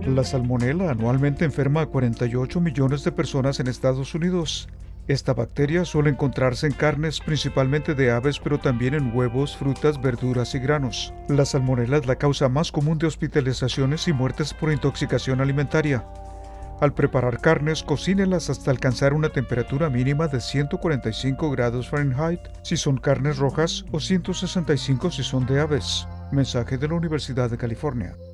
La salmonela anualmente enferma a 48 millones de personas en Estados Unidos. Esta bacteria suele encontrarse en carnes principalmente de aves, pero también en huevos, frutas, verduras y granos. La salmonela es la causa más común de hospitalizaciones y muertes por intoxicación alimentaria. Al preparar carnes, cocínelas hasta alcanzar una temperatura mínima de 145 grados Fahrenheit si son carnes rojas o 165 si son de aves. Mensaje de la Universidad de California.